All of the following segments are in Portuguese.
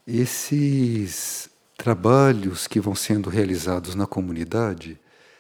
Esses trabalhos que vão sendo realizados na comunidade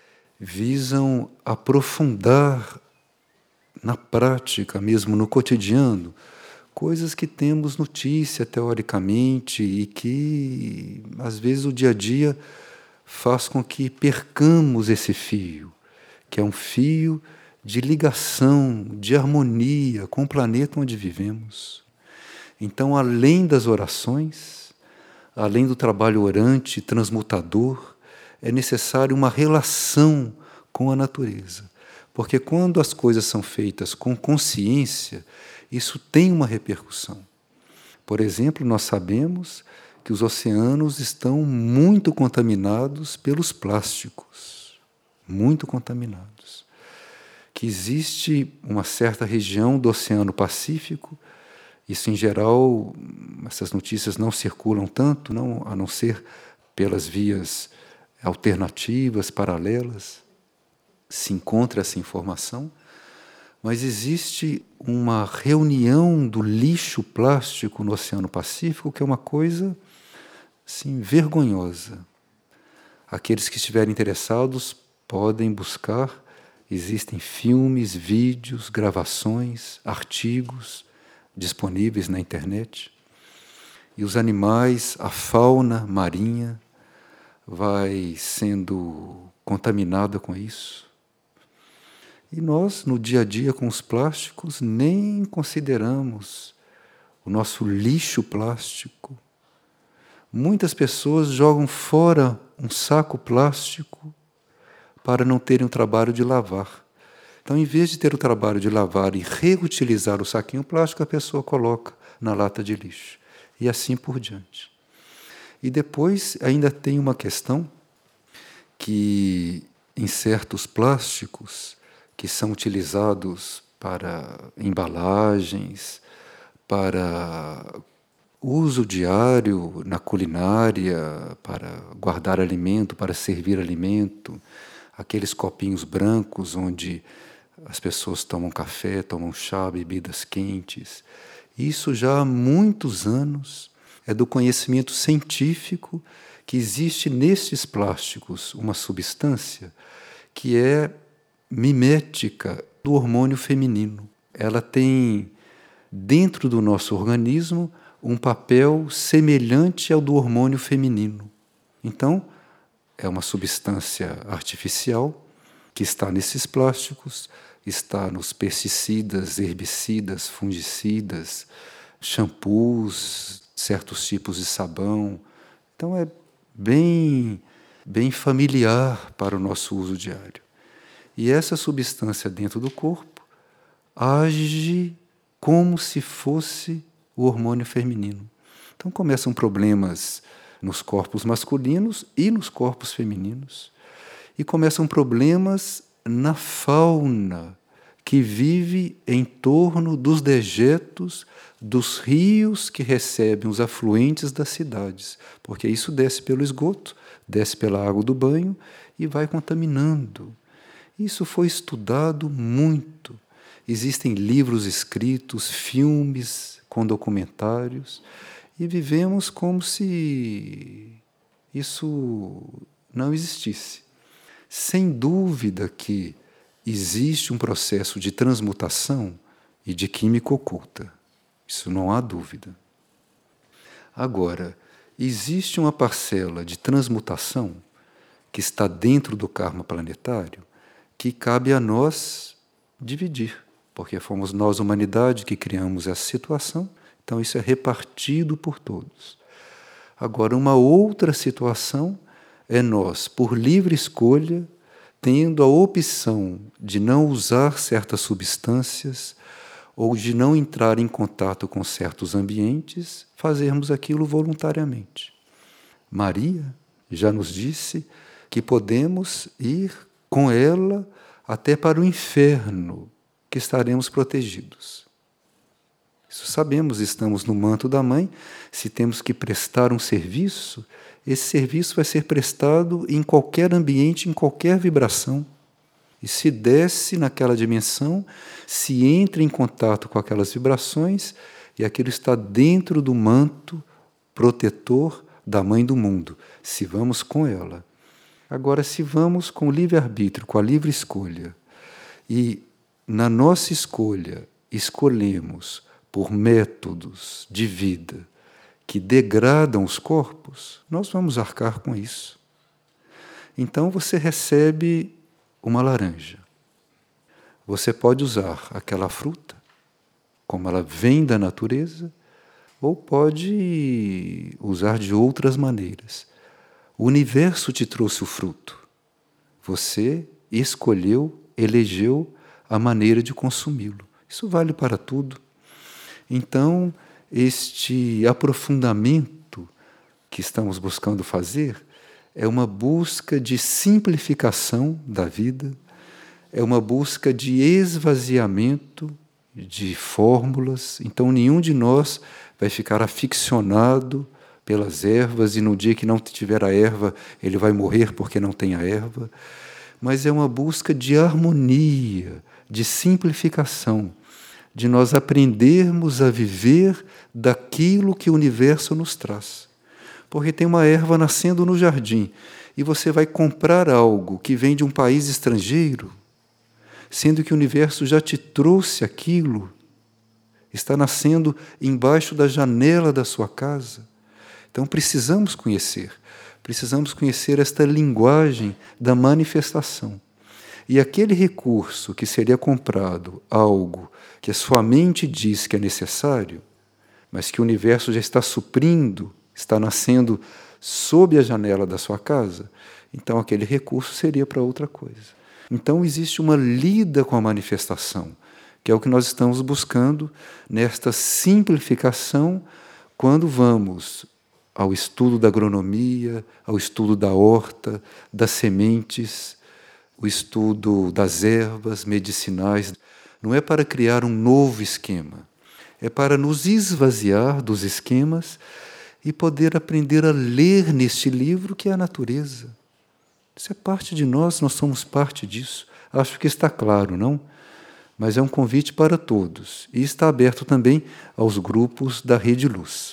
visam aprofundar na prática, mesmo no cotidiano, coisas que temos notícia teoricamente e que, às vezes, o dia a dia faz com que percamos esse fio, que é um fio de ligação, de harmonia com o planeta onde vivemos. Então, além das orações, além do trabalho orante, transmutador, é necessário uma relação com a natureza. Porque quando as coisas são feitas com consciência, isso tem uma repercussão. Por exemplo, nós sabemos que os oceanos estão muito contaminados pelos plásticos, muito contaminados. Que existe uma certa região do Oceano Pacífico, isso em geral, essas notícias não circulam tanto, a não ser pelas vias alternativas, paralelas, se encontra essa informação, mas existe uma reunião do lixo plástico no Oceano Pacífico que é uma coisa assim, vergonhosa. Aqueles que estiverem interessados podem buscar, existem filmes, vídeos, gravações, artigos disponíveis na internet. E os animais, a fauna marinha vai sendo contaminada com isso. E nós, no dia a dia com os plásticos, nem consideramos o nosso lixo plástico. Muitas pessoas jogam fora um saco plástico para não terem o trabalho de lavar. Então, em vez de ter o trabalho de lavar e reutilizar o saquinho plástico, a pessoa coloca na lata de lixo. E assim por diante. E depois ainda tem uma questão que, em certos plásticos que são utilizados para embalagens, para uso diário na culinária, para guardar alimento, para servir alimento, aqueles copinhos brancos onde as pessoas tomam café, tomam chá, bebidas quentes. Isso já há muitos anos é do conhecimento científico que existe nestes plásticos uma substância que é mimética do hormônio feminino. Ela tem, dentro do nosso organismo, um papel semelhante ao do hormônio feminino. Então, é uma substância artificial que está nesses plásticos, está nos pesticidas, herbicidas, fungicidas, shampoos, certos tipos de sabão. Então, é bem familiar para o nosso uso diário. E essa substância dentro do corpo age como se fosse o hormônio feminino. Então começam problemas nos corpos masculinos e nos corpos femininos. E começam problemas na fauna que vive em torno dos dejetos dos rios que recebem os afluentes das cidades. Porque isso desce pelo esgoto, desce pela água do banho e vai contaminando. Isso foi estudado muito. Existem livros escritos, filmes com documentários, e vivemos como se isso não existisse. Sem dúvida que existe um processo de transmutação e de química oculta. Isso não há dúvida. Agora, existe uma parcela de transmutação que está dentro do karma planetário que cabe a nós dividir, porque fomos nós, humanidade, que criamos essa situação, então isso é repartido por todos. Agora, uma outra situação é nós, por livre escolha, tendo a opção de não usar certas substâncias ou de não entrar em contato com certos ambientes, fazermos aquilo voluntariamente. Maria já nos disse que podemos ir com ela até para o inferno, que estaremos protegidos. Isso sabemos, estamos no manto da mãe. Se temos que prestar um serviço, esse serviço vai ser prestado em qualquer ambiente, em qualquer vibração. E se desce naquela dimensão, se entra em contato com aquelas vibrações, e aquilo está dentro do manto protetor da mãe do mundo, se vamos com ela. Agora, se vamos com o livre-arbítrio, com a livre escolha, e na nossa escolha escolhemos por métodos de vida que degradam os corpos, nós vamos arcar com isso. Então você recebe uma laranja. Você pode usar aquela fruta, como ela vem da natureza, ou pode usar de outras maneiras. O universo te trouxe o fruto. Você escolheu, elegeu a maneira de consumi-lo. Isso vale para tudo. Então, este aprofundamento que estamos buscando fazer é uma busca de simplificação da vida, é uma busca de esvaziamento de fórmulas. Então, nenhum de nós vai ficar aficionado pelas ervas e no dia que não tiver a erva, ele vai morrer porque não tem a erva. Mas é uma busca de harmonia, de simplificação, de nós aprendermos a viver daquilo que o universo nos traz. Porque tem uma erva nascendo no jardim e você vai comprar algo que vem de um país estrangeiro, sendo que o universo já te trouxe aquilo, está nascendo embaixo da janela da sua casa. Então precisamos conhecer esta linguagem da manifestação. E aquele recurso que seria comprado, algo que a sua mente diz que é necessário, mas que o universo já está suprindo, está nascendo sob a janela da sua casa, então aquele recurso seria para outra coisa. Então existe uma lida com a manifestação, que é o que nós estamos buscando nesta simplificação quando vamos ao estudo da agronomia, ao estudo da horta, das sementes, o estudo das ervas medicinais. Não é para criar um novo esquema, é para nos esvaziar dos esquemas e poder aprender a ler neste livro que é a natureza. Isso é parte de nós, nós somos parte disso. Acho que está claro, não? Mas é um convite para todos e está aberto também aos grupos da Rede Luz.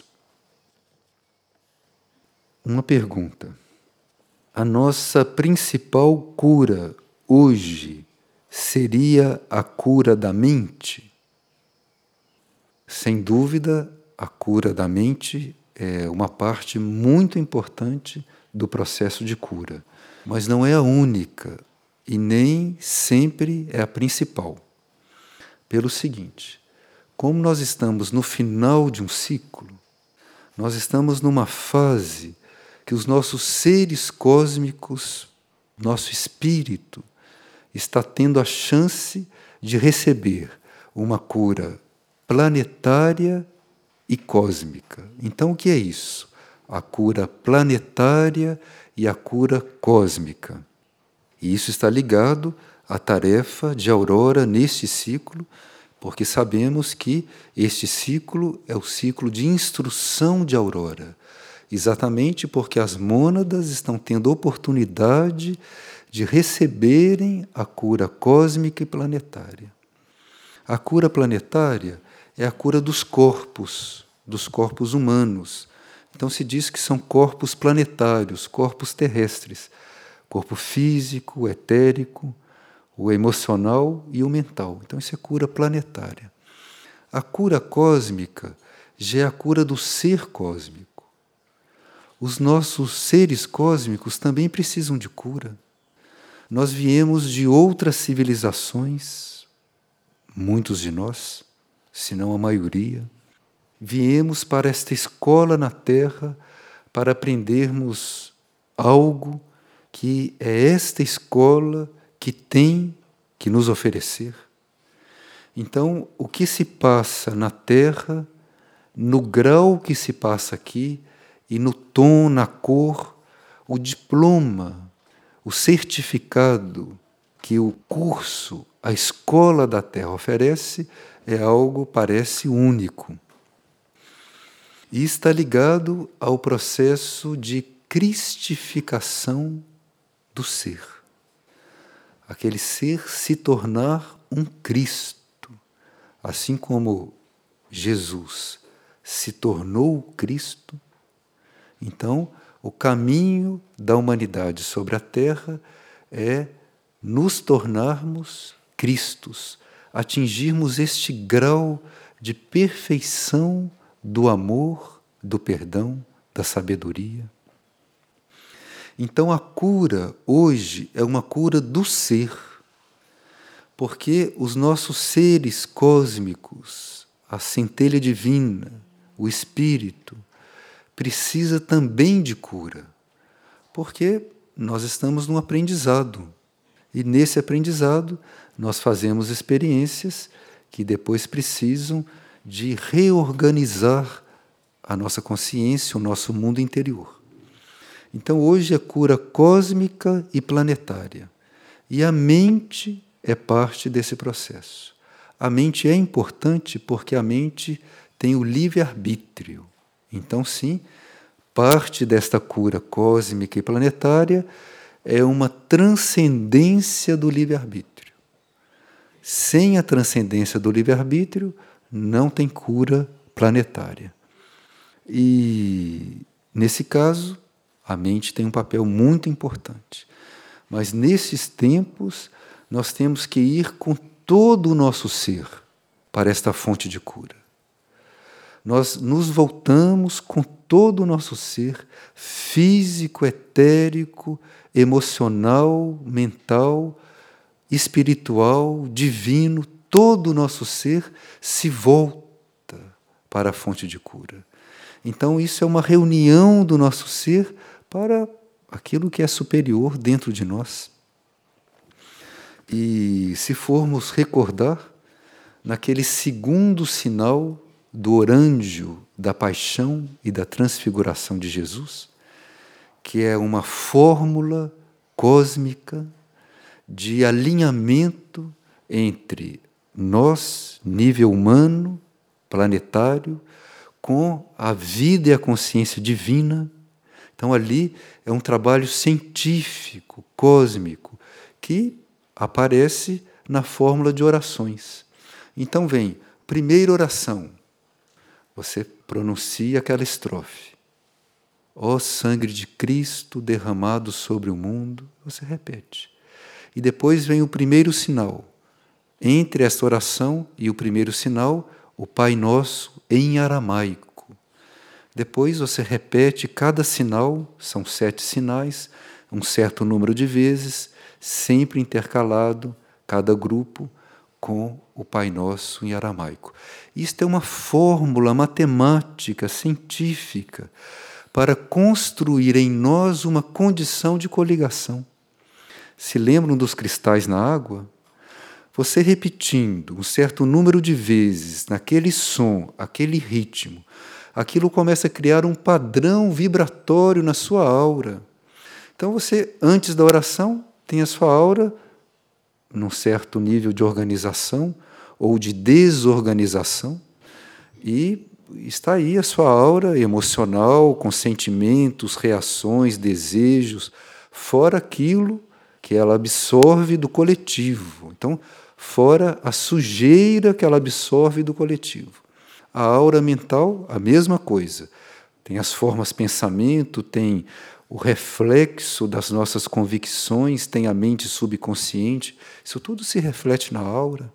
Uma pergunta. A nossa principal cura hoje seria a cura da mente? Sem dúvida, a cura da mente é uma parte muito importante do processo de cura, mas não é a única e nem sempre é a principal. Pelo seguinte, como nós estamos no final de um ciclo, nós estamos numa fase que os nossos seres cósmicos, nosso espírito, está tendo a chance de receber uma cura planetária e cósmica. Então, o que é isso? A cura planetária e a cura cósmica. E isso está ligado à tarefa de Aurora neste ciclo, porque sabemos que este ciclo é o ciclo de instrução de Aurora, exatamente porque as mônadas estão tendo oportunidade de receberem a cura cósmica e planetária. A cura planetária é a cura dos corpos humanos. Então se diz que são corpos planetários, corpos terrestres, corpo físico, o etérico, o emocional e o mental. Então isso é cura planetária. A cura cósmica já é a cura do ser cósmico. Os nossos seres cósmicos também precisam de cura. Nós viemos de outras civilizações, muitos de nós, se não a maioria, viemos para esta escola na Terra para aprendermos algo que é esta escola que tem que nos oferecer. Então, o que se passa na Terra, no grau que se passa aqui, e no tom, na cor, o diploma, o certificado que o curso, a escola da Terra oferece, é algo, parece, único. E está ligado ao processo de cristificação do ser. Aquele ser se tornar um Cristo, assim como Jesus se tornou Cristo, Então, o caminho da humanidade sobre a Terra é nos tornarmos Cristos, atingirmos este grau de perfeição do amor, do perdão, da sabedoria. Então a cura hoje é uma cura do ser, porque os nossos seres cósmicos, a centelha divina, o Espírito, precisa também de cura, porque nós estamos num aprendizado. E nesse aprendizado nós fazemos experiências que depois precisam de reorganizar a nossa consciência, o nosso mundo interior. Então hoje é cura cósmica e planetária. E a mente é parte desse processo. A mente é importante porque a mente tem o livre-arbítrio. Então, sim, parte desta cura cósmica e planetária é uma transcendência do livre-arbítrio. Sem a transcendência do livre-arbítrio, não tem cura planetária. E, nesse caso, a mente tem um papel muito importante. Mas, nesses tempos, nós temos que ir com todo o nosso ser para esta fonte de cura. Nós nos voltamos com todo o nosso ser, físico, etérico, emocional, mental, espiritual, divino, todo o nosso ser se volta para a fonte de cura. Então, isso é uma reunião do nosso ser para aquilo que é superior dentro de nós. E se formos recordar, naquele segundo sinal do orândio da paixão e da transfiguração de Jesus, que é uma fórmula cósmica de alinhamento entre nós, nível humano, planetário, com a vida e a consciência divina. Então, ali é um trabalho científico, cósmico, que aparece na fórmula de orações. Então, vem, primeira oração, você pronuncia aquela estrofe. Ó sangue de Cristo derramado sobre o mundo, você repete. E depois vem o primeiro sinal. Entre esta oração e o primeiro sinal, o Pai Nosso em aramaico. Depois você repete cada sinal, são 7 sinais, um certo número de vezes, sempre intercalado, cada grupo, com o Pai Nosso em aramaico. Isto é uma fórmula matemática, científica, para construir em nós uma condição de coligação. Se lembram dos cristais na água? Você repetindo um certo número de vezes, naquele som, aquele ritmo, aquilo começa a criar um padrão vibratório na sua aura. Então você, antes da oração, tem a sua aura num certo nível de organização ou de desorganização, e está aí a sua aura emocional, com sentimentos, reações, desejos, fora aquilo que ela absorve do coletivo. Então, fora a sujeira que ela absorve do coletivo. A aura mental, a mesma coisa. Tem as formas pensamento, tem o reflexo das nossas convicções, tem a mente subconsciente. Isso tudo se reflete na aura.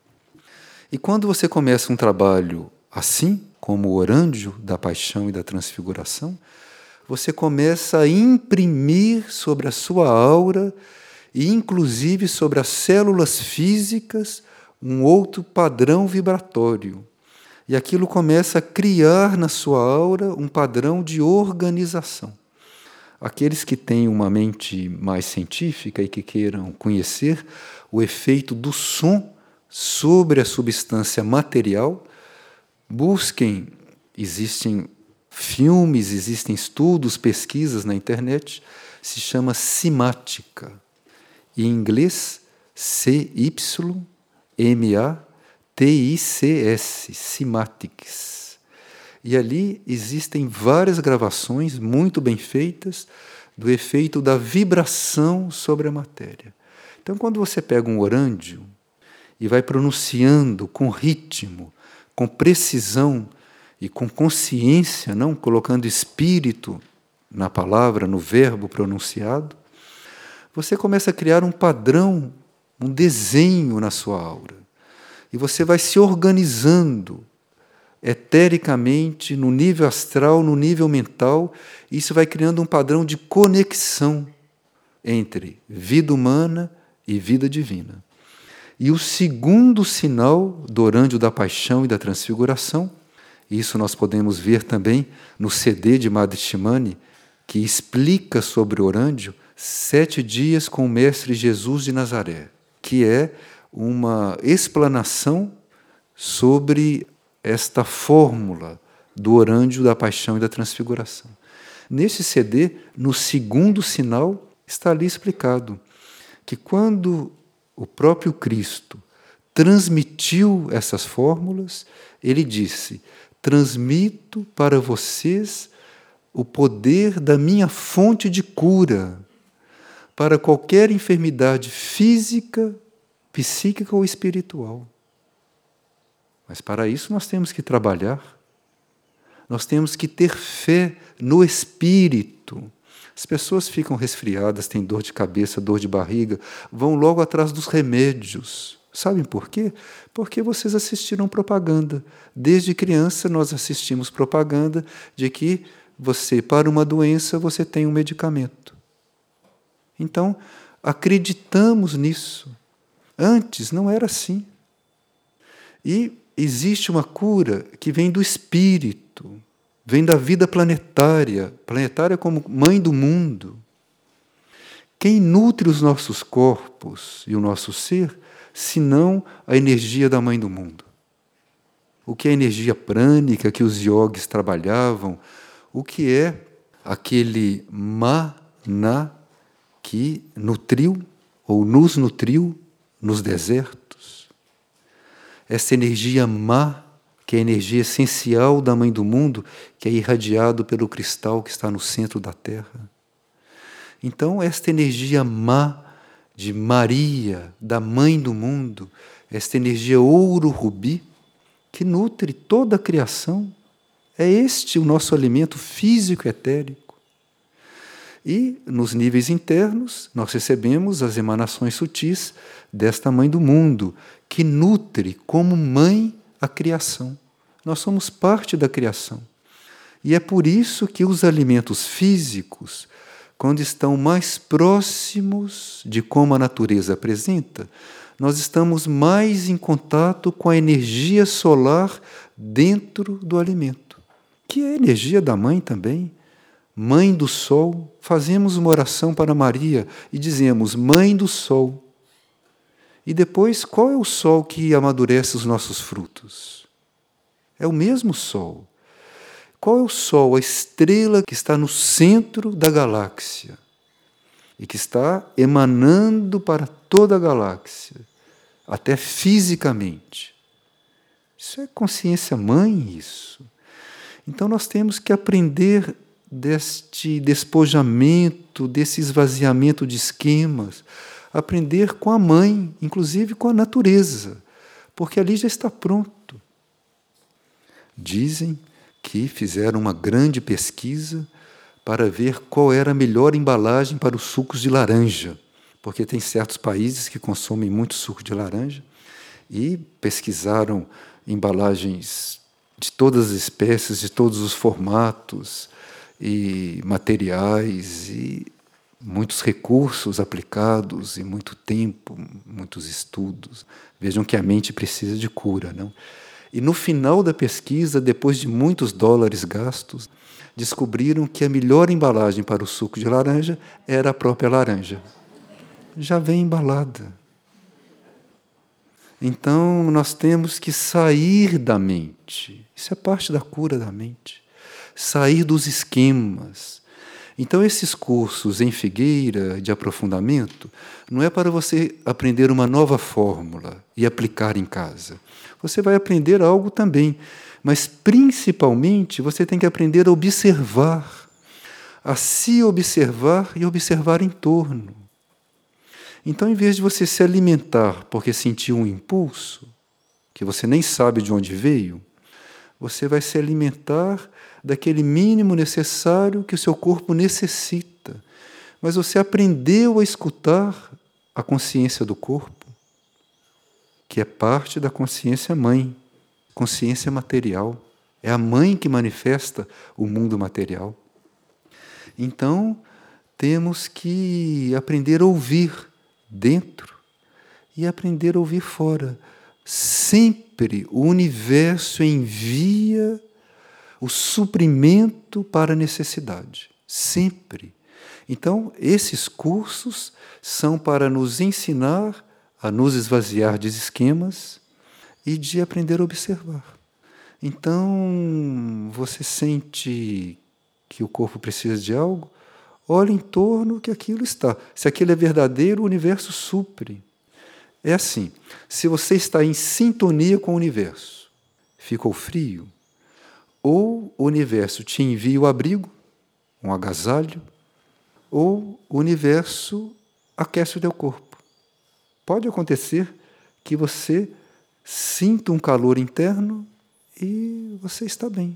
E quando você começa um trabalho assim, como o orândio da paixão e da transfiguração, você começa a imprimir sobre a sua aura e inclusive sobre as células físicas um outro padrão vibratório. E aquilo começa a criar na sua aura um padrão de organização. Aqueles que têm uma mente mais científica e que queiram conhecer o efeito do som sobre a substância material, busquem, existem filmes, existem estudos, pesquisas na internet, se chama cimática. Em inglês, C-Y-M-A-T-I-C-S, cymatics. E ali existem várias gravações muito bem feitas do efeito da vibração sobre a matéria. Então, quando você pega um orândio e vai pronunciando com ritmo, com precisão e com consciência, não colocando espírito na palavra, no verbo pronunciado, você começa a criar um padrão, um desenho na sua aura. E você vai se organizando etericamente, no nível astral, no nível mental, e isso vai criando um padrão de conexão entre vida humana e vida divina. E o segundo sinal do Orândio da Paixão e da Transfiguração, isso nós podemos ver também no CD de Madre Shimane, que explica sobre o Orândio, 7 dias com o Mestre Jesus de Nazaré, que é uma explanação sobre esta fórmula do Orândio da Paixão e da Transfiguração. Nesse CD, no segundo sinal, está ali explicado que quando o próprio Cristo transmitiu essas fórmulas, ele disse: transmito para vocês o poder da minha fonte de cura para qualquer enfermidade física, psíquica ou espiritual. Mas para isso nós temos que trabalhar, nós temos que ter fé no Espírito. As pessoas ficam resfriadas, têm dor de cabeça, dor de barriga, vão logo atrás dos remédios. Sabem por quê? Porque vocês assistiram propaganda. Desde criança nós assistimos propaganda de que você, para uma doença, você tem um medicamento. Então, acreditamos nisso. Antes não era assim. E existe uma cura que vem do Espírito, vem da vida planetária, planetária como mãe do mundo. Quem nutre os nossos corpos e o nosso ser, senão a energia da mãe do mundo? O que é a energia prânica que os yogis trabalhavam? O que é aquele mana que nutriu ou nos nutriu nos desertos? Essa energia má, que é a energia essencial da mãe do mundo, que é irradiado pelo cristal que está no centro da Terra. Então, esta energia má de Maria, da mãe do mundo, esta energia ouro-rubi, que nutre toda a criação, é este o nosso alimento físico etérico. E, nos níveis internos, nós recebemos as emanações sutis desta mãe do mundo, que nutre como mãe a criação. Nós somos parte da criação. E é por isso que os alimentos físicos, quando estão mais próximos de como a natureza apresenta, nós estamos mais em contato com a energia solar dentro do alimento, que é a energia da mãe também. Mãe do Sol, fazemos uma oração para Maria e dizemos: Mãe do Sol. E depois, qual é o sol que amadurece os nossos frutos? É o mesmo sol. Qual é o sol? A estrela que está no centro da galáxia e que está emanando para toda a galáxia, até fisicamente. Isso é consciência mãe, isso. Então nós temos que aprender deste despojamento, desse esvaziamento de esquemas, aprender com a mãe, inclusive com a natureza, porque ali já está pronto. Dizem que fizeram uma grande pesquisa para ver qual era a melhor embalagem para os sucos de laranja, porque tem certos países que consomem muito suco de laranja, e pesquisaram embalagens de todas as espécies, de todos os formatos e materiais, e muitos recursos aplicados e muito tempo, muitos estudos. Vejam que a mente precisa de cura, não? E no final da pesquisa, depois de muitos dólares gastos, descobriram que a melhor embalagem para o suco de laranja era a própria laranja. Já vem embalada. Então, nós temos que sair da mente. Isso é parte da cura da mente. Sair dos esquemas. Então, esses cursos em Figueira de aprofundamento não é para você aprender uma nova fórmula e aplicar em casa. Você vai aprender algo também, mas principalmente você tem que aprender a observar, a se observar e observar em torno. Então, em vez de você se alimentar porque sentiu um impulso, que você nem sabe de onde veio, Você vai se alimentar daquele mínimo necessário que o seu corpo necessita. Mas você aprendeu a escutar a consciência do corpo, que é parte da consciência mãe, consciência material. É a mãe que manifesta o mundo material. Então, temos que aprender a ouvir dentro e aprender a ouvir fora. Sempre o universo envia o suprimento para a necessidade. Sempre. Então, esses cursos são para nos ensinar a nos esvaziar de esquemas e de aprender a observar. Então, você sente que o corpo precisa de algo? Olha em torno que aquilo está. Se aquilo é verdadeiro, o universo supre. É assim, se você está em sintonia com o universo, ficou frio, ou o universo te envia o abrigo, um agasalho, ou o universo aquece o teu corpo. Pode acontecer que você sinta um calor interno e você está bem.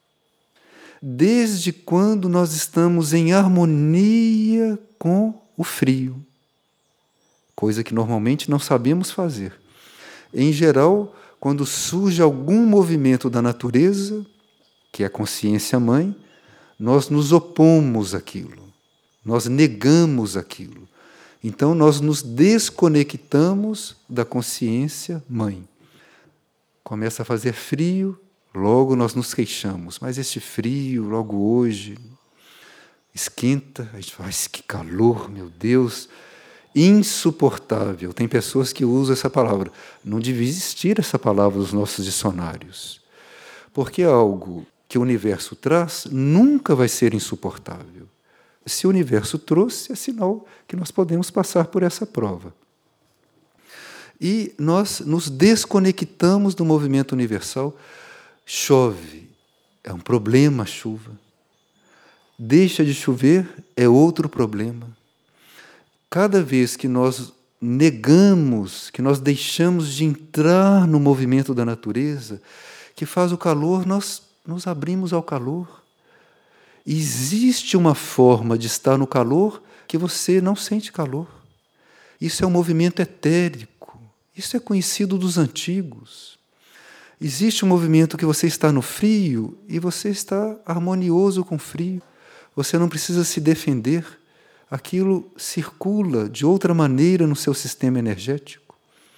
Desde quando nós estamos em harmonia com o frio, coisa que normalmente não sabemos fazer. Em geral, quando surge algum movimento da natureza, que é a consciência mãe, nós nos opomos àquilo, nós negamos aquilo. Então, nós nos desconectamos da consciência mãe. Começa a fazer frio, logo nós nos queixamos. Mas este frio, logo hoje, esquenta. A gente fala, que calor, meu Deus, insuportável. Tem pessoas que usam essa palavra. Não devia existir essa palavra nos nossos dicionários. Porque algo que o universo traz nunca vai ser insuportável. Se o universo trouxe, é sinal que nós podemos passar por essa prova. E nós nos desconectamos do movimento universal. Chove, é um problema a chuva. Deixa de chover, é outro problema. Cada vez que nós negamos, que nós deixamos de entrar no movimento da natureza, que faz o calor, nós nos abrimos ao calor. Existe uma forma de estar no calor que você não sente calor. Isso é um movimento etérico. Isso é conhecido dos antigos. Existe um movimento que você está no frio e você está harmonioso com o frio. Você não precisa se defender. Aquilo circula de outra maneira no seu sistema energético.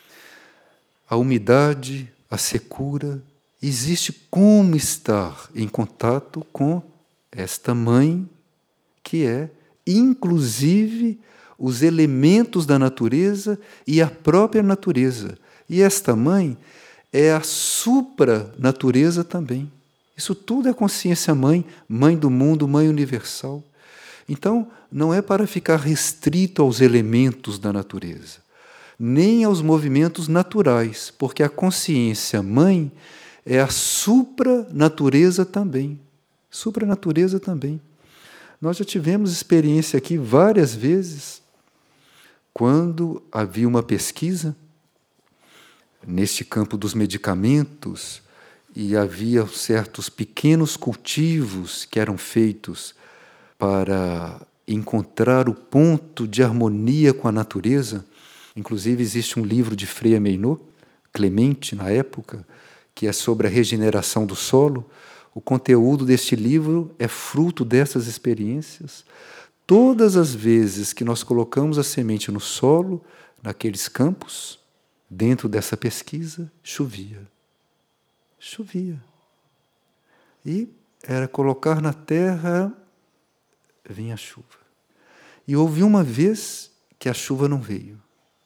A umidade, a secura, existe como estar em contato com esta mãe, que é, inclusive, os elementos da natureza e a própria natureza. E esta mãe é a supranatureza também. Isso tudo é consciência mãe, mãe do mundo, mãe universal. Então, não é para ficar restrito aos elementos da natureza, nem aos movimentos naturais, porque a consciência mãe é a supranatureza também. Supranatureza também. Nós já tivemos experiência aqui várias vezes, quando havia uma pesquisa neste campo dos medicamentos e havia certos pequenos cultivos que eram feitos para encontrar o ponto de harmonia com a natureza. Inclusive, existe um livro de Freya Meinô, Clemente, na época, que é sobre a regeneração do solo. O conteúdo deste livro é fruto dessas experiências. Todas as vezes que nós colocamos a semente no solo, naqueles campos, dentro dessa pesquisa, chovia. Chovia. E era colocar na terra, vinha a chuva. E houve uma vez que a chuva não veio.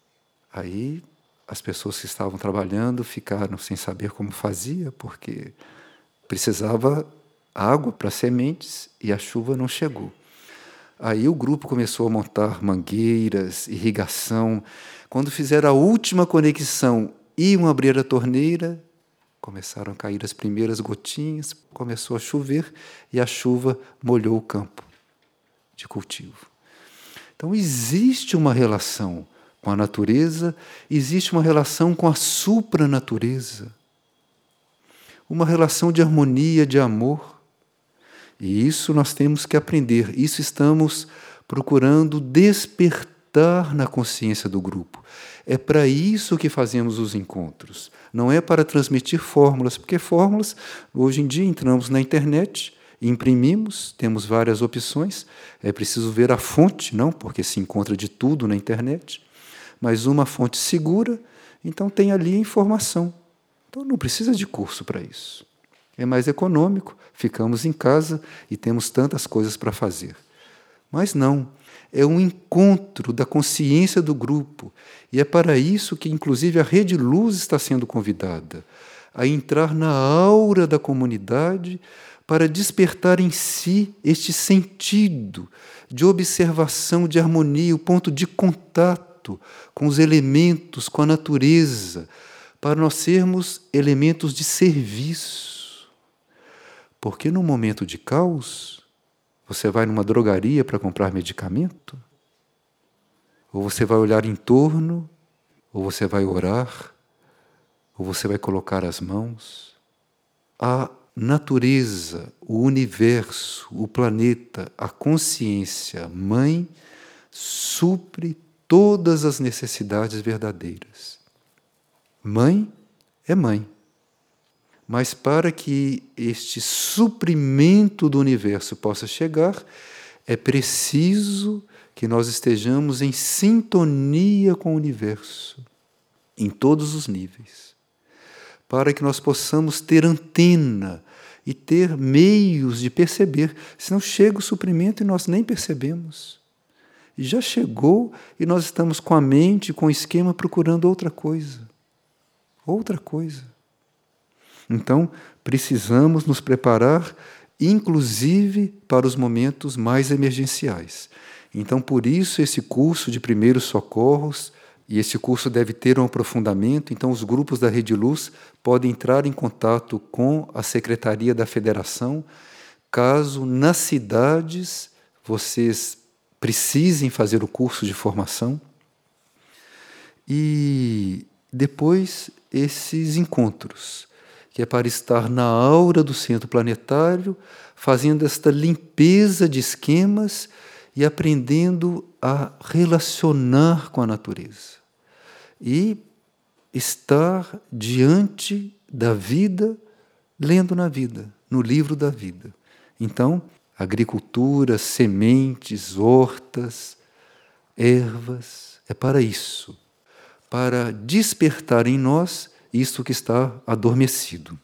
Aí as pessoas que estavam trabalhando ficaram sem saber como fazia, porque precisava água para sementes e a chuva não chegou. Aí o grupo começou a montar mangueiras, irrigação. Quando fizeram a última conexão, iam abrir a torneira, começaram a cair as primeiras gotinhas, começou a chover e a chuva molhou o campo de cultivo. Então existe uma relação com a natureza, existe uma relação com a supranatureza. uma relação de harmonia, de amor. E isso nós temos que aprender, isso estamos procurando despertar na consciência do grupo. É para isso que fazemos os encontros. Não é para transmitir fórmulas, porque fórmulas, hoje em dia, entramos na internet, imprimimos, temos várias opções. É preciso ver a fonte, não, porque se encontra de tudo na internet, mas uma fonte segura, então tem ali a informação. Então não precisa de curso para isso. É mais econômico, ficamos em casa e temos tantas coisas para fazer. Mas não. É um encontro da consciência do grupo. E é para isso que, inclusive, a Rede Luz está sendo convidada a entrar na aura da comunidade para despertar em si este sentido de observação, de harmonia, o ponto de contato com os elementos, com a natureza, para nós sermos elementos de serviço. Porque no momento de caos, você vai numa drogaria para comprar medicamento? Ou você vai olhar em torno? Ou você vai orar? Ou você vai colocar as mãos? A natureza, o universo, o planeta, a consciência, mãe, supre todas as necessidades verdadeiras. Mãe é mãe. Mas para que este suprimento do universo possa chegar, é preciso que nós estejamos em sintonia com o universo, em todos os níveis, para que nós possamos ter antena e ter meios de perceber, senão chega o suprimento e nós nem percebemos. E já chegou e nós estamos com a mente, com o esquema, procurando outra coisa. Outra coisa. Então, precisamos nos preparar, inclusive, para os momentos mais emergenciais. Então, por isso, esse curso de primeiros socorros, e esse curso deve ter um aprofundamento, então os grupos da Rede Luz podem entrar em contato com a Secretaria da Federação, caso nas cidades vocês precisem fazer o curso de formação. E depois, esses encontros, que é para estar na aura do centro planetário, fazendo esta limpeza de esquemas e aprendendo a relacionar com a natureza. E estar diante da vida, lendo na vida, no livro da vida. Então, agricultura, sementes, hortas, ervas, é para isso, para despertar em nós isto que está adormecido.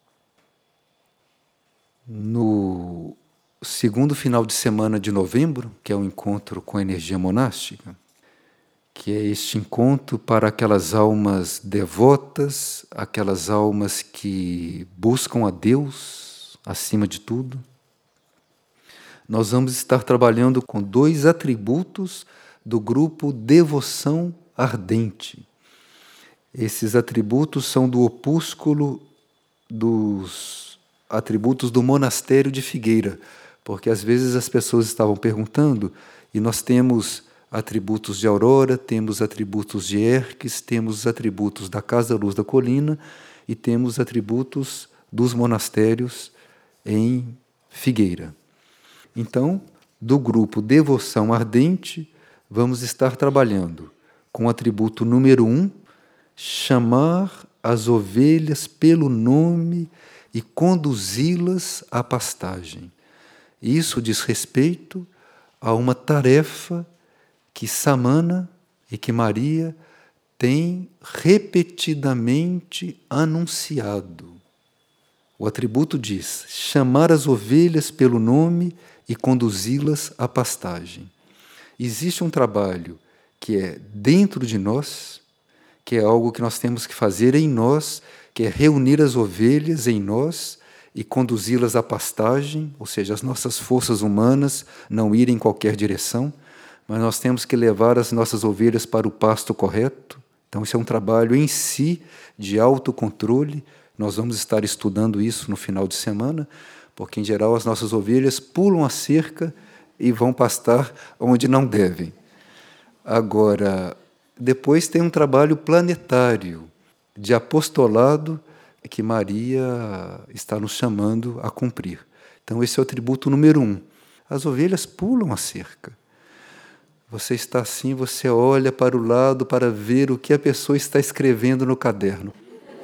No segundo final de semana de novembro, que é o encontro com a energia monástica, que é este encontro para aquelas almas devotas, aquelas almas que buscam a Deus acima de tudo, nós vamos estar trabalhando com 2 atributos do grupo Devoção Ardente. Esses atributos são do opúsculo dos atributos do monastério de Figueira, porque às vezes as pessoas estavam perguntando, e nós temos atributos de Aurora, temos atributos de Herques, temos os atributos da Casa Luz da Colina e temos atributos dos monastérios em Figueira. Então, do grupo Devoção Ardente, vamos estar trabalhando com o atributo número 1, chamar as ovelhas pelo nome e conduzi-las à pastagem. Isso diz respeito a uma tarefa que Samana e que Maria têm repetidamente anunciado. O atributo diz: chamar as ovelhas pelo nome e conduzi-las à pastagem. Existe um trabalho que é dentro de nós, que é algo que nós temos que fazer em nós, que é reunir as ovelhas em nós e conduzi-las à pastagem, ou seja, as nossas forças humanas não irem em qualquer direção, mas nós temos que levar as nossas ovelhas para o pasto correto. Então, isso é um trabalho em si de autocontrole. Nós vamos estar estudando isso no final de semana, porque, em geral, as nossas ovelhas pulam a cerca e vão pastar onde não devem. Agora, depois tem um trabalho planetário, de apostolado, que Maria está nos chamando a cumprir. Então, esse é o atributo número 1. As ovelhas pulam a cerca. Você está assim, você olha para o lado para ver o que a pessoa está escrevendo no caderno.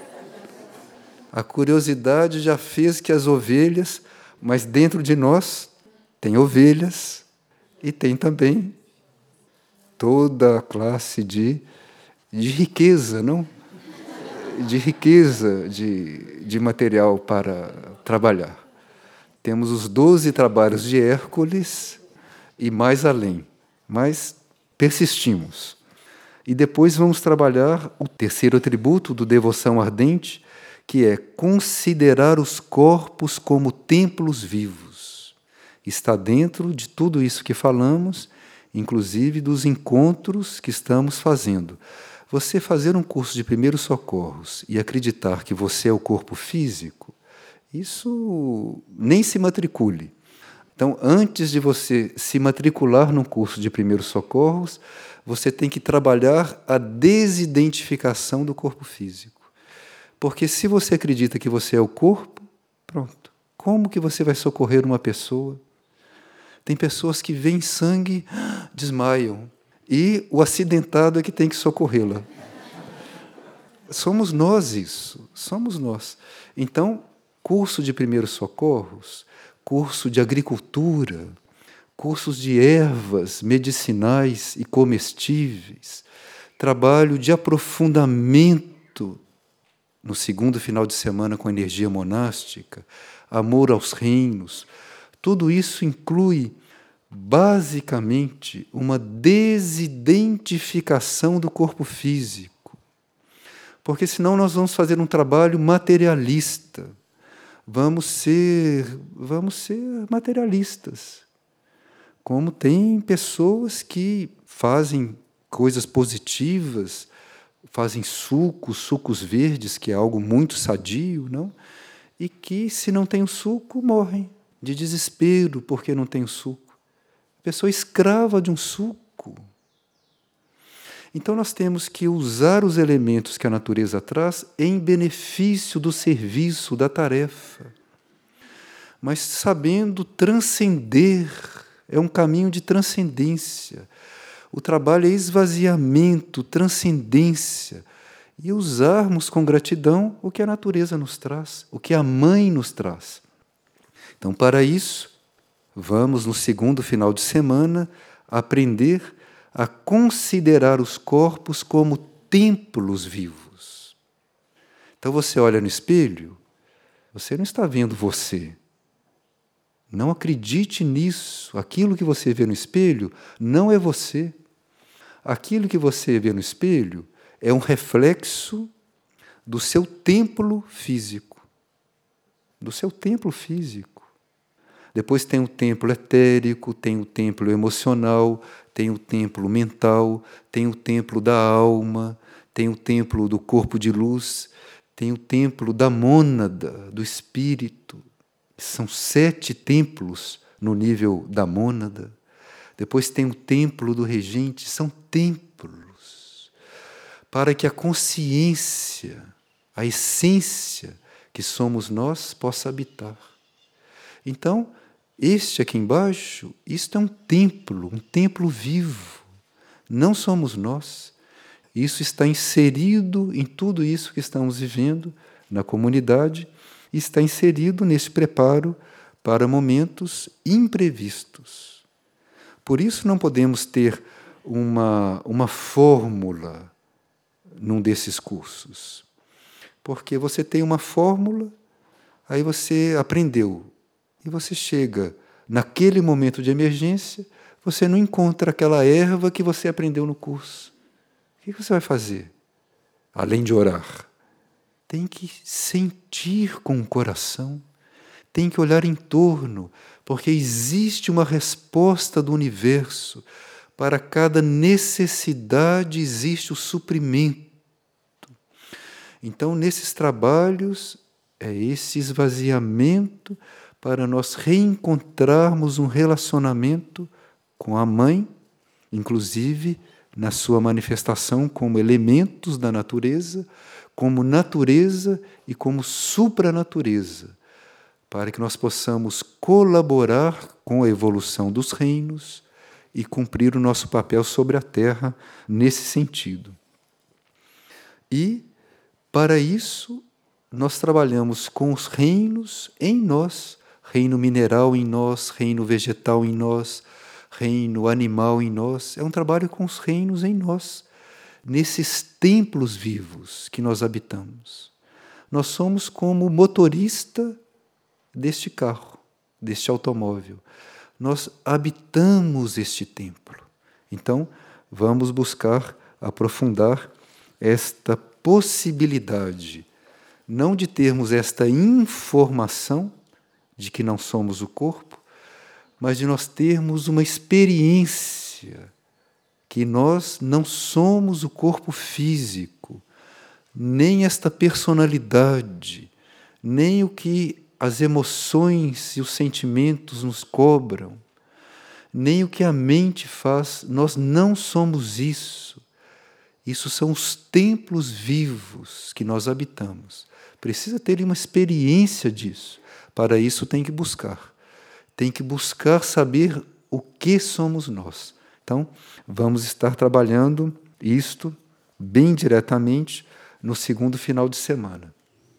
A curiosidade já fez que as ovelhas, mas dentro de nós tem ovelhas e tem também toda a classe de riqueza, não? De riqueza de material para trabalhar. Temos os 12 trabalhos de Hércules e mais além, mas persistimos. E depois vamos trabalhar o terceiro atributo do devoção ardente, que é considerar os corpos como templos vivos. Está dentro de tudo isso que falamos, inclusive dos encontros que estamos fazendo. Você fazer um curso de primeiros socorros e acreditar que você é o corpo físico, isso nem se matricule. Então, antes de você se matricular num curso de primeiros socorros, você tem que trabalhar a desidentificação do corpo físico. Porque se você acredita que você é o corpo, pronto. Como que você vai socorrer uma pessoa? Tem pessoas que veem sangue, desmaiam. E o acidentado é que tem que socorrê-la. Somos nós isso, somos nós. Então, curso de primeiros socorros, curso de agricultura, cursos de ervas medicinais e comestíveis, trabalho de aprofundamento no segundo final de semana com energia monástica, amor aos reinos. Tudo isso inclui basicamente uma desidentificação do corpo físico. Porque senão nós vamos fazer um trabalho materialista. Vamos ser materialistas. Como tem pessoas que fazem coisas positivas, fazem sucos verdes, que é algo muito sadio, não? E que, se não tem o suco, morrem de desespero porque não tem o suco. A pessoa é escrava de um suco. Então nós temos que usar os elementos que a natureza traz em benefício do serviço, da tarefa. Mas sabendo transcender, é um caminho de transcendência. O trabalho é esvaziamento, transcendência. E usarmos com gratidão o que a natureza nos traz, o que a mãe nos traz. Então, para isso, vamos, no segundo final de semana, aprender a considerar os corpos como templos vivos. Então, você olha no espelho, você não está vendo você. Não acredite nisso. Aquilo que você vê no espelho não é você. Aquilo que você vê no espelho é um reflexo do seu templo físico. Do seu templo físico. Depois tem o templo etérico, tem o templo emocional, tem o templo mental, tem o templo da alma, tem o templo do corpo de luz, tem o templo da mônada, do espírito. São 7 templos no nível da mônada. Depois tem o templo do regente. São templos para que a consciência, a essência que somos nós, possa habitar. Então, este aqui embaixo, isto é um templo vivo. Não somos nós. Isso está inserido em tudo isso que estamos vivendo na comunidade e está inserido nesse preparo para momentos imprevistos. Por isso não podemos ter uma fórmula num desses cursos. Porque você tem uma fórmula, aí você aprendeu, e você chega naquele momento de emergência, você não encontra aquela erva que você aprendeu no curso. O que você vai fazer? Além de orar, tem que sentir com o coração, tem que olhar em torno, porque existe uma resposta do universo. Para cada necessidade existe o suprimento. Então, nesses trabalhos, é esse esvaziamento para nós reencontrarmos um relacionamento com a Mãe, inclusive na sua manifestação como elementos da natureza, como natureza e como supranatureza, para que nós possamos colaborar com a evolução dos reinos e cumprir o nosso papel sobre a Terra nesse sentido. E, para isso, nós trabalhamos com os reinos em nós, reino mineral em nós, reino vegetal em nós, reino animal em nós. É um trabalho com os reinos em nós, nesses templos vivos que nós habitamos. Nós somos como o motorista deste carro, deste automóvel. Nós habitamos este templo. Então, vamos buscar aprofundar esta possibilidade, não de termos esta informação de que não somos o corpo, mas de nós termos uma experiência que nós não somos o corpo físico, nem esta personalidade, nem o que as emoções e os sentimentos nos cobram, nem o que a mente faz. Nós não somos isso. Isso são os templos vivos que nós habitamos. Precisa ter uma experiência disso. Para isso tem que buscar. Tem que buscar saber o que somos nós. Então, vamos estar trabalhando isto bem diretamente no segundo final de semana.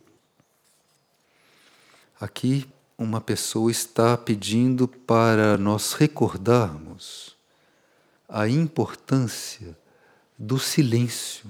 Aqui, uma pessoa está pedindo para nós recordarmos a importância do silêncio.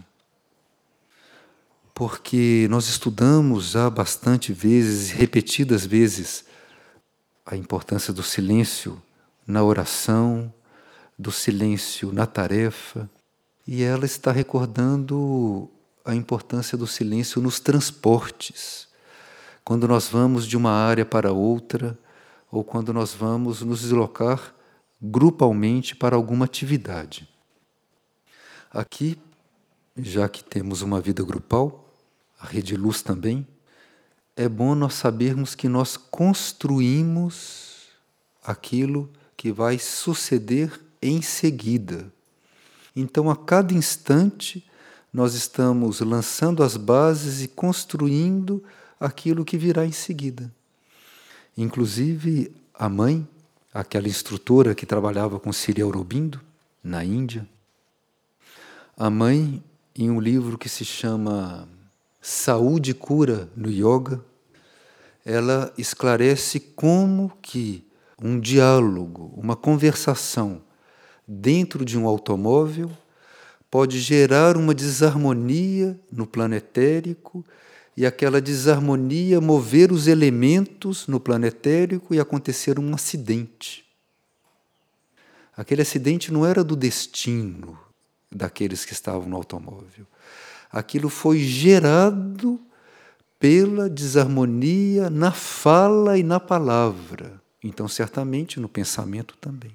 Porque nós estudamos já bastante vezes, repetidas vezes, a importância do silêncio na oração, do silêncio na tarefa, e ela está recordando a importância do silêncio nos transportes, quando nós vamos de uma área para outra, ou quando nós vamos nos deslocar grupalmente para alguma atividade. Aqui, já que temos uma vida grupal, a Rede Luz também, é bom nós sabermos que nós construímos aquilo que vai suceder em seguida. Então, a cada instante, nós estamos lançando as bases e construindo aquilo que virá em seguida. Inclusive, a mãe, aquela instrutora que trabalhava com Sri Aurobindo, na Índia, a mãe, em um livro que se chama Saúde e Cura no Yoga, ela esclarece como que um diálogo, uma conversação dentro de um automóvel pode gerar uma desarmonia no plano etérico e aquela desarmonia mover os elementos no plano etérico e acontecer um acidente. Aquele acidente não era do destino daqueles que estavam no automóvel. Aquilo foi gerado pela desarmonia na fala e na palavra. Então, certamente, no pensamento também.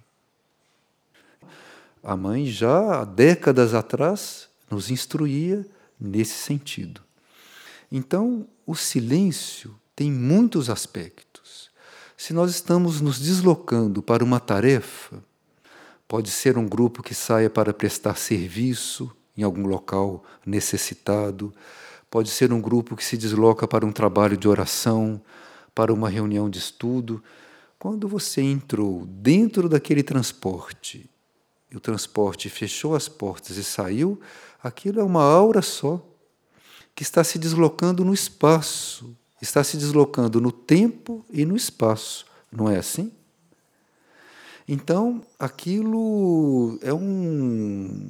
A mãe já há décadas atrás nos instruía nesse sentido. Então, o silêncio tem muitos aspectos. Se nós estamos nos deslocando para uma tarefa, pode ser um grupo que saia para prestar serviço em algum local necessitado, pode ser um grupo que se desloca para um trabalho de oração, para uma reunião de estudo. Quando você entrou dentro daquele transporte, e o transporte fechou as portas e saiu, aquilo é uma aura só, que está se deslocando no espaço, está se deslocando no tempo e no espaço. Não é assim? Então, aquilo é um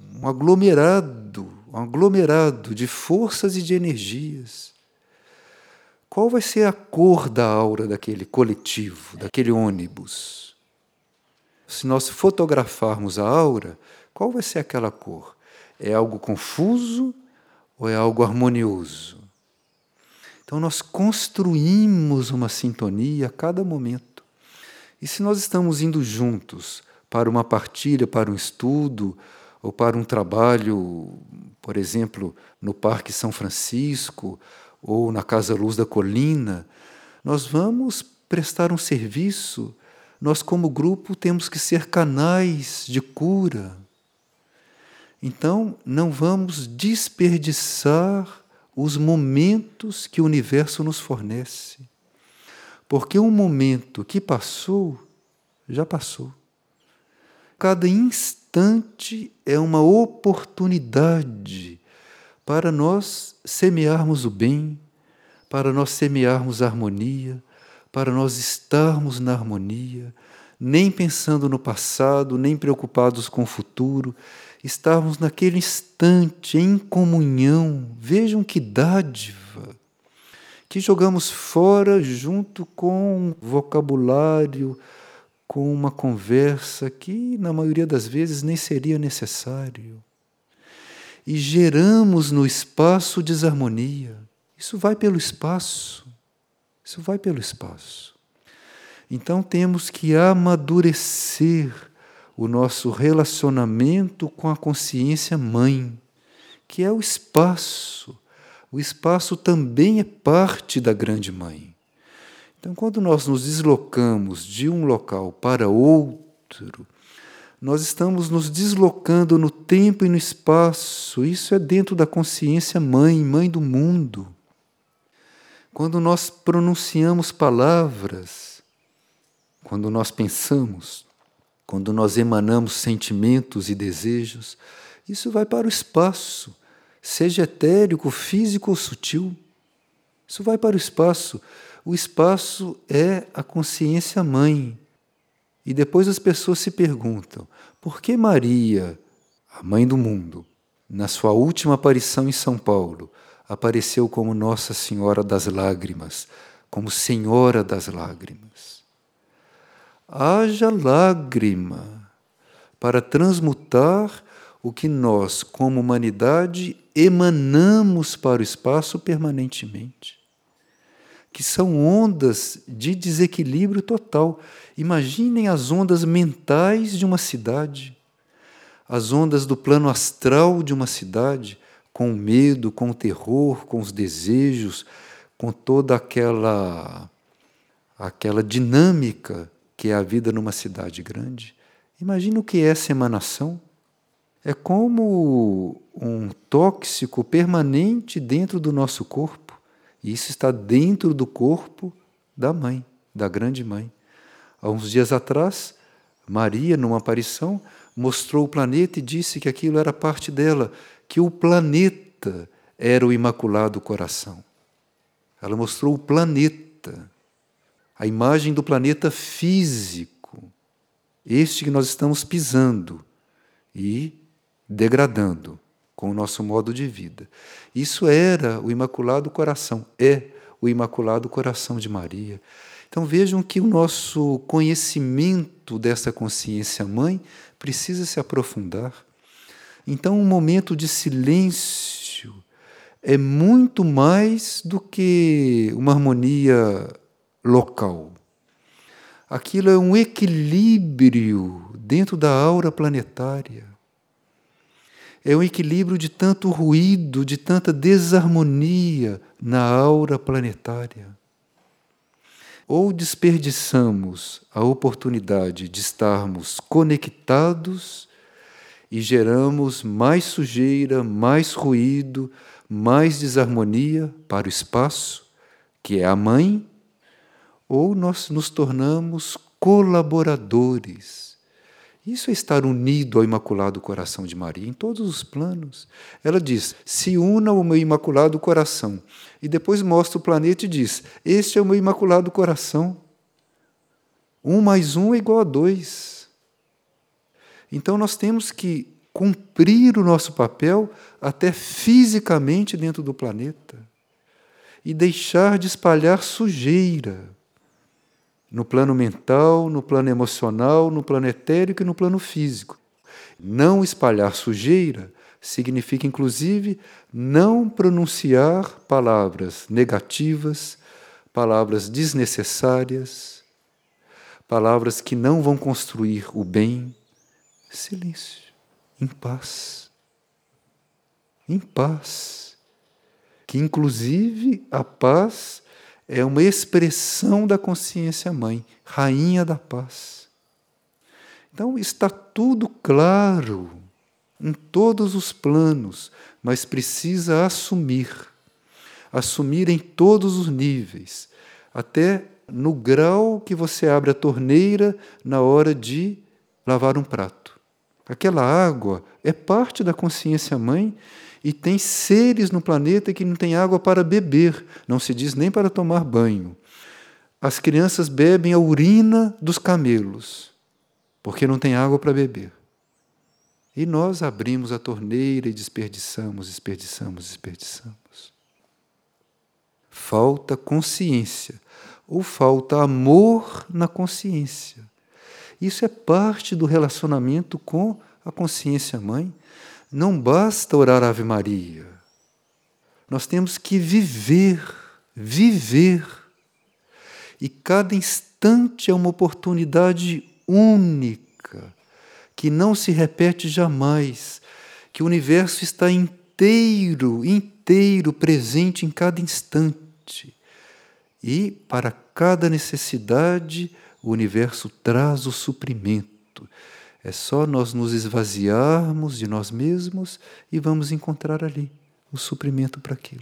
aglomerado de forças e de energias. Qual vai ser a cor da aura daquele coletivo, daquele ônibus? Se nós fotografarmos a aura, qual vai ser aquela cor? É algo confuso ou é algo harmonioso? Então, nós construímos uma sintonia a cada momento. E se nós estamos indo juntos para uma partilha, para um estudo, ou para um trabalho, por exemplo, no Parque São Francisco, ou na Casa Luz da Colina, nós vamos prestar um serviço. Nós, como grupo, temos que ser canais de cura. Então, não vamos desperdiçar os momentos que o universo nos fornece. Porque um momento que passou, já passou. Cada instante é uma oportunidade para nós semearmos o bem, para nós semearmos a harmonia, para nós estarmos na harmonia, nem pensando no passado, nem preocupados com o futuro, estarmos naquele instante em comunhão. Vejam que dádiva, que jogamos fora junto com um vocabulário, com uma conversa que, na maioria das vezes, nem seria necessário. E geramos no espaço desarmonia. Isso vai pelo espaço. Isso vai pelo espaço. Então temos que amadurecer o nosso relacionamento com a consciência mãe, que é o espaço. O espaço também é parte da grande mãe. Então, quando nós nos deslocamos de um local para outro, nós estamos nos deslocando no tempo e no espaço. Isso é dentro da consciência mãe, mãe do mundo. Quando nós pronunciamos palavras, quando nós pensamos, quando nós emanamos sentimentos e desejos, isso vai para o espaço, seja etérico, físico ou sutil. Isso vai para o espaço. O espaço é a consciência mãe. E depois as pessoas se perguntam, por que Maria, a mãe do mundo, na sua última aparição em São Paulo, apareceu como Nossa Senhora das Lágrimas, como Senhora das Lágrimas? Haja lágrima para transmutar o que nós, como humanidade, emanamos para o espaço permanentemente, que são ondas de desequilíbrio total. Imaginem as ondas mentais de uma cidade, as ondas do plano astral de uma cidade, com o medo, com o terror, com os desejos, com toda aquela dinâmica que é a vida numa cidade grande. Imagine o que é essa emanação. É como um tóxico permanente dentro do nosso corpo. E isso está dentro do corpo da mãe, da grande mãe. Há uns dias atrás, Maria, numa aparição, mostrou o planeta e disse que aquilo era parte dela, que o planeta era o Imaculado Coração. Ela mostrou o planeta, a imagem do planeta físico, este que nós estamos pisando e degradando com o nosso modo de vida. Isso era o Imaculado Coração, é o Imaculado Coração de Maria. Então vejam que o nosso conhecimento dessa consciência mãe precisa se aprofundar. Então um momento de silêncio é muito mais do que uma harmonia local. Aquilo é um equilíbrio dentro da aura planetária. É um equilíbrio de tanto ruído, de tanta desarmonia na aura planetária. Ou desperdiçamos a oportunidade de estarmos conectados e geramos mais sujeira, mais ruído, mais desarmonia para o espaço, que é a mãe, ou nós nos tornamos colaboradores. Isso é estar unido ao Imaculado Coração de Maria, em todos os planos. Ela diz, se una ao meu Imaculado Coração. E depois mostra o planeta e diz, este é o meu Imaculado Coração. 1 mais 1 é igual a 2. Então nós temos que cumprir o nosso papel até fisicamente dentro do planeta e deixar de espalhar sujeira no plano mental, no plano emocional, no plano etérico e no plano físico. Não espalhar sujeira significa, inclusive, não pronunciar palavras negativas, palavras desnecessárias, palavras que não vão construir o bem. Silêncio, em paz. Em paz. Que, inclusive, a paz é uma expressão da consciência mãe, rainha da paz. Então está tudo claro, em todos os planos, mas precisa assumir. assumirem todos os níveis, até no grau que você abre a torneira na hora de lavar um prato. Aquela água é parte da consciência mãe e tem seres no planeta que não têm água para beber, não se diz nem para tomar banho. As crianças bebem a urina dos camelos, porque não tem água para beber. E nós abrimos a torneira e desperdiçamos. Falta consciência, ou falta amor na consciência. Isso é parte do relacionamento com a consciência mãe. Não basta orar Ave Maria. Nós temos que viver. E cada instante é uma oportunidade única, que não se repete jamais, que o universo está inteiro presente em cada instante. E para cada necessidade, o universo traz o suprimento. É só nós nos esvaziarmos de nós mesmos e vamos encontrar ali o suprimento para aquilo.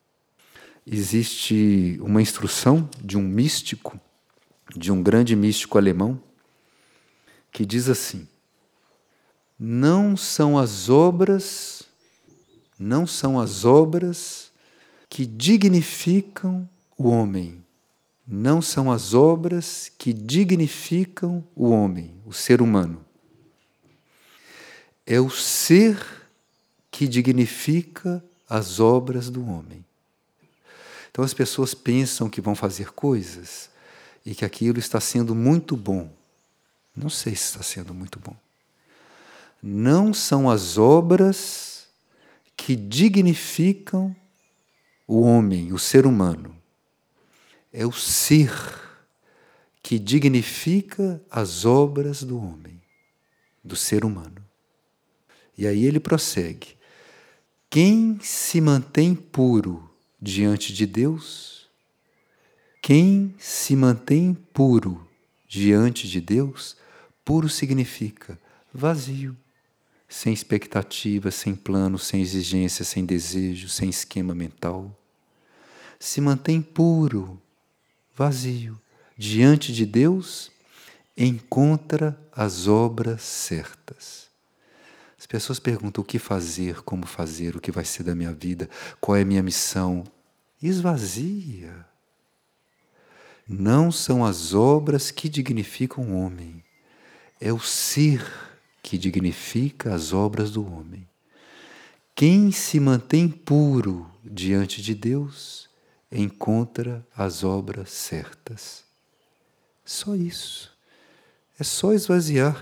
Existe uma instrução de um místico, de um grande místico alemão, que diz assim: não são as obras que dignificam o homem. Não são as obras que dignificam o homem, o ser humano. É o ser que dignifica as obras do homem. Então as pessoas pensam que vão fazer coisas e que aquilo está sendo muito bom. Não sei se está sendo muito bom. Não são as obras que dignificam o homem, o ser humano. É o ser que dignifica as obras do homem, do ser humano. E aí ele prossegue: quem se mantém puro diante de Deus, quem se mantém puro diante de Deus, puro significa vazio, sem expectativa, sem plano, sem exigência, sem desejo, sem esquema mental. Se mantém puro, vazio, diante de Deus, encontra as obras certas. As pessoas perguntam o que fazer, como fazer, o que vai ser da minha vida, qual é a minha missão. Esvazia. Não são as obras que dignificam o homem, é o ser que dignifica as obras do homem. Quem se mantém puro diante de Deus, encontra as obras certas. Só isso. É só esvaziar.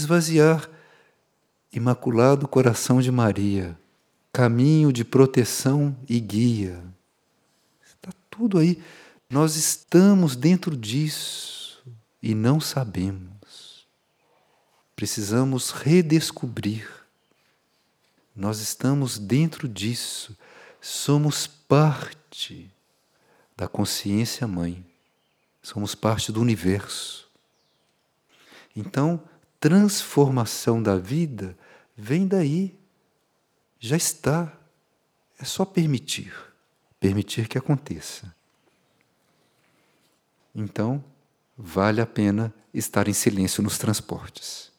Imaculado Coração de Maria, caminho de proteção e guia. Está tudo aí. Nós estamos dentro disso e não sabemos. Precisamos redescobrir. Nós estamos dentro disso. Somos parte da consciência mãe. Somos parte do universo. Então, transformação da vida vem daí. Já está. É só permitir que aconteça. Então, vale a pena estar em silêncio nos transportes.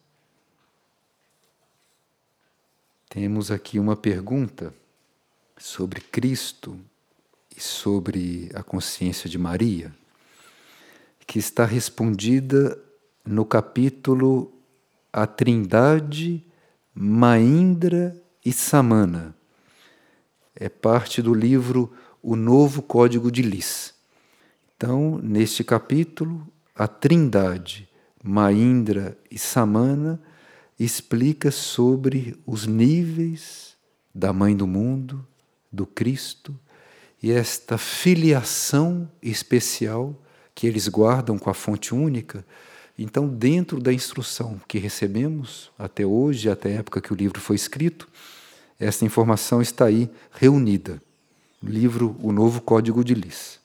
Temos aqui uma pergunta sobre Cristo e sobre a consciência de Maria, que está respondida no capítulo A Trindade, Mahindra e Samana. É parte do livro O Novo Código de Lis. Então, neste capítulo, a Trindade, Mahindra e Samana explica sobre os níveis da Mãe do Mundo, do Cristo, e esta filiação especial que eles guardam com a fonte única. Então, dentro da instrução que recebemos até hoje, até a época que o livro foi escrito, essa informação está aí reunida. O livro O Novo Código de Lis.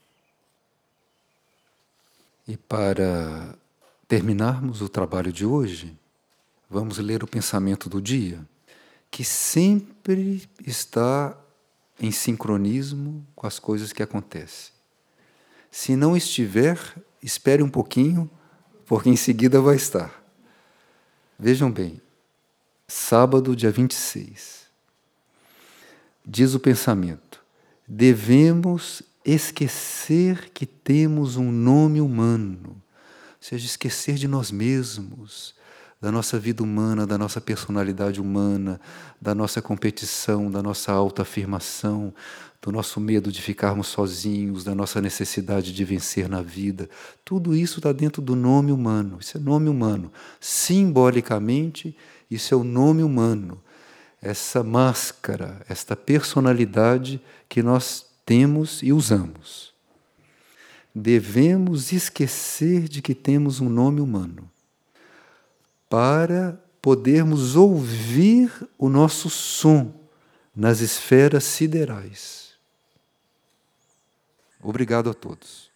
E para terminarmos o trabalho de hoje, vamos ler o pensamento do dia, que sempre está em sincronismo com as coisas que acontecem. Se não estiver, espere um pouquinho, porque em seguida vai estar. Vejam bem, sábado, dia 26. Diz o pensamento: devemos esquecer que temos um nome humano, ou seja, esquecer de nós mesmos, da nossa vida humana, da nossa personalidade humana, da nossa competição, da nossa autoafirmação, do nosso medo de ficarmos sozinhos, da nossa necessidade de vencer na vida. Tudo isso está dentro do nome humano. Isso é nome humano. Simbolicamente, isso é o nome humano. Essa máscara, esta personalidade que nós temos e usamos. Devemos esquecer de que temos um nome humano para podermos ouvir o nosso som nas esferas siderais. Obrigado a todos.